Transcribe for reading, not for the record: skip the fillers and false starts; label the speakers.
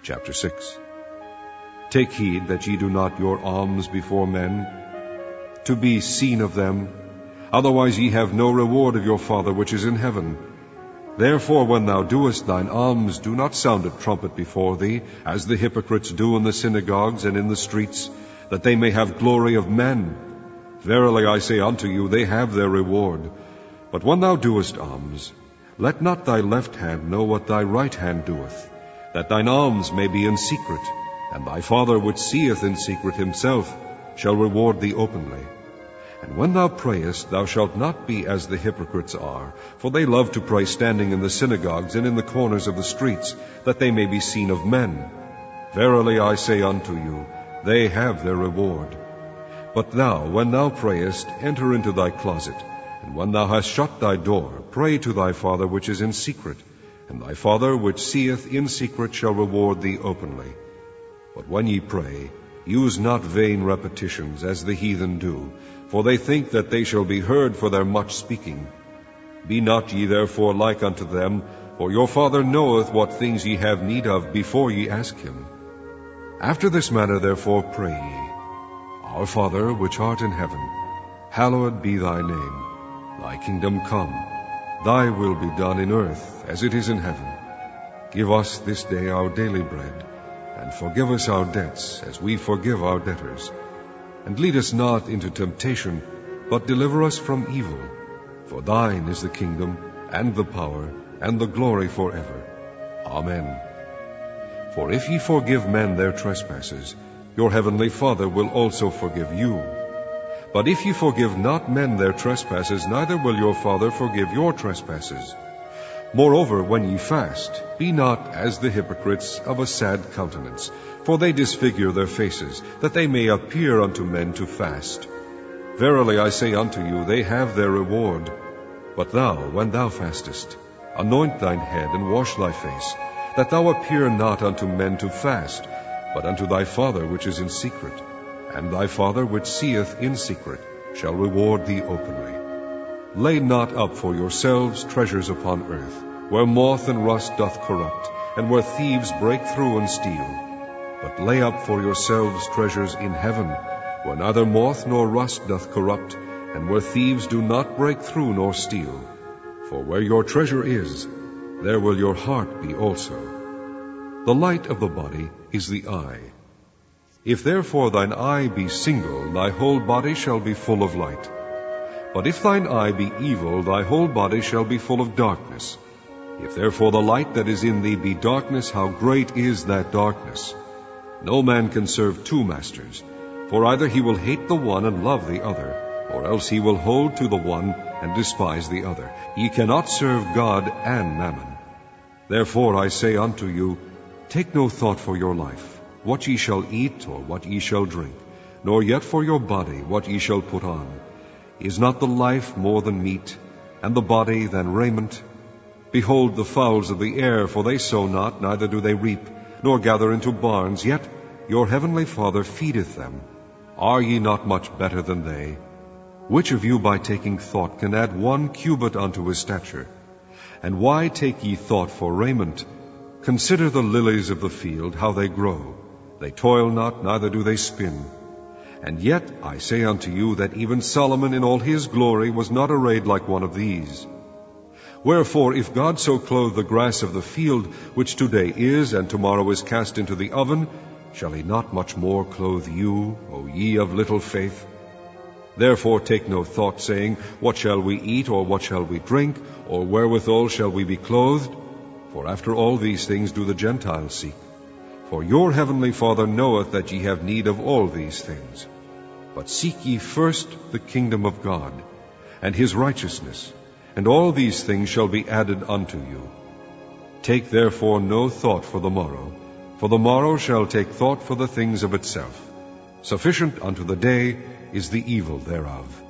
Speaker 1: Chapter 6. Take heed that ye do not your alms before men, to be seen of them, otherwise ye have no reward of your Father which is in heaven. Therefore when thou doest thine alms, do not sound a trumpet before thee, as the hypocrites do in the synagogues and in the streets, that they may have glory of men. Verily I say unto you, they have their reward. But when thou doest alms, let not thy left hand know what thy right hand doeth, that thine alms may be in secret, and thy Father which seeth in secret himself shall reward thee openly. And when thou prayest, thou shalt not be as the hypocrites are, for they love to pray standing in the synagogues and in the corners of the streets, that they may be seen of men. Verily I say unto you, they have their reward. But thou, when thou prayest, enter into thy closet, and when thou hast shut thy door, pray to thy Father which is in secret, and thy Father which seeth in secret shall reward thee openly. But when ye pray, use not vain repetitions, as the heathen do, for they think that they shall be heard for their much speaking. Be not ye therefore like unto them, for your Father knoweth what things ye have need of before ye ask him. After this manner therefore pray ye, Our Father which art in heaven, hallowed be thy name. Thy kingdom come, thy will be done in earth as it is in heaven. Give us this day our daily bread, and forgive us our debts as we forgive our debtors. And lead us not into temptation, but deliver us from evil. For thine is the kingdom, and the power, and the glory forever. Amen. For if ye forgive men their trespasses, your heavenly Father will also forgive you. But if ye forgive not men their trespasses, neither will your Father forgive your trespasses. Moreover, when ye fast, be not as the hypocrites of a sad countenance, for they disfigure their faces, that they may appear unto men to fast. Verily I say unto you, they have their reward. But thou, when thou fastest, anoint thine head, and wash thy face, that thou appear not unto men to fast, but unto thy Father which is in secret. And thy Father which seeth in secret shall reward thee openly. Lay not up for yourselves treasures upon earth, where moth and rust doth corrupt, and where thieves break through and steal. But lay up for yourselves treasures in heaven, where neither moth nor rust doth corrupt, and where thieves do not break through nor steal. For where your treasure is, there will your heart be also. The light of the body is the eye. If therefore thine eye be single, thy whole body shall be full of light. But if thine eye be evil, thy whole body shall be full of darkness. If therefore the light that is in thee be darkness, how great is that darkness! No man can serve two masters, for either he will hate the one and love the other, or else he will hold to the one and despise the other. Ye cannot serve God and mammon. Therefore I say unto you, take no thought for your life, what ye shall eat or what ye shall drink, nor yet for your body what ye shall put on. Is not the life more than meat, and the body than raiment? Behold the fowls of the air, for they sow not, neither do they reap, nor gather into barns, yet your heavenly Father feedeth them. Are ye not much better than they? Which of you by taking thought can add 1 cubit unto his stature? And why take ye thought for raiment? Consider the lilies of the field, how they grow. They toil not, neither do they spin. And yet I say unto you that even Solomon in all his glory was not arrayed like one of these. Wherefore, if God so clothe the grass of the field, which today is, and tomorrow is cast into the oven, shall he not much more clothe you, O ye of little faith? Therefore take no thought, saying, what shall we eat, or what shall we drink, or wherewithal shall we be clothed? For after all these things do the Gentiles seek. For your heavenly Father knoweth that ye have need of all these things. But seek ye first the kingdom of God, and his righteousness, and all these things shall be added unto you. Take therefore no thought for the morrow shall take thought for the things of itself. Sufficient unto the day is the evil thereof.